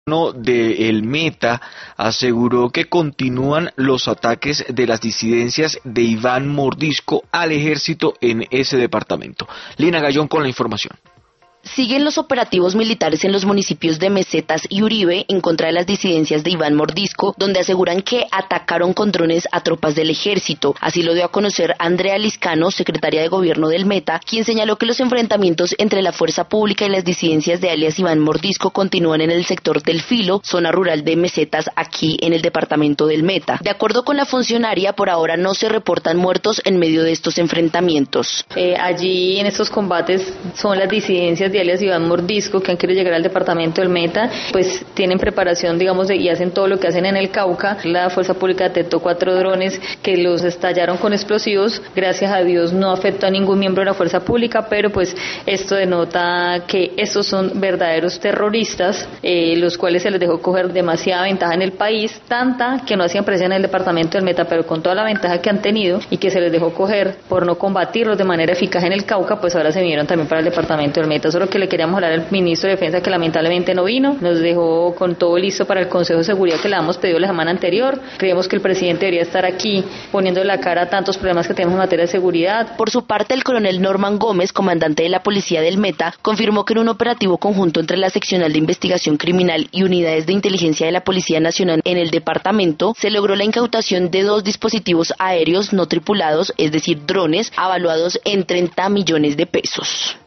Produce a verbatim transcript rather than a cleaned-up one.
de El Meta aseguró que continúan los ataques de las disidencias de Iván Mordisco al ejército en ese departamento. Lina Gallón con la información. Siguen los operativos militares en los municipios de Mesetas y Uribe en contra de las disidencias de Iván Mordisco, donde aseguran que atacaron con drones a tropas del ejército. Así lo dio a conocer Andrea Liscano, secretaria de Gobierno del Meta, quien señaló que los enfrentamientos entre la fuerza pública y las disidencias de alias Iván Mordisco continúan en el sector del Filo, zona rural de Mesetas, aquí en el departamento del Meta. De acuerdo con la funcionaria, por ahora no se reportan muertos en medio de estos enfrentamientos. Eh, allí en estos combates son las disidencias de alias Iván Mordisco que han querido llegar al departamento del Meta, pues tienen preparación, digamos, de, y hacen todo lo que hacen en el Cauca. La fuerza pública detectó cuatro drones que los estallaron con explosivos. Gracias a Dios no afectó a ningún miembro de la fuerza pública, pero pues esto denota que estos son verdaderos terroristas, eh, los cuales se les dejó coger demasiada ventaja en el país, tanta que no hacían presencia en el departamento del Meta, pero con toda la ventaja que han tenido y que se les dejó coger por no combatirlos de manera eficaz en el Cauca, pues ahora se vinieron también para el departamento del Meta. Solo que le queríamos hablar al ministro de Defensa, que lamentablemente no vino, nos dejó con todo listo para el Consejo de Seguridad que le habíamos pedido la semana anterior. Creemos que el presidente debería estar aquí poniendo la cara a tantos problemas que tenemos en materia de seguridad. Por su parte, el coronel Norman Gómez, comandante de la Policía del Meta, confirmó que en un operativo conjunto entre la Seccional de Investigación Criminal y unidades de inteligencia de la Policía Nacional en el departamento, se logró la incautación de dos dispositivos aéreos no tripulados, es decir, drones, avaluados en treinta millones de pesos.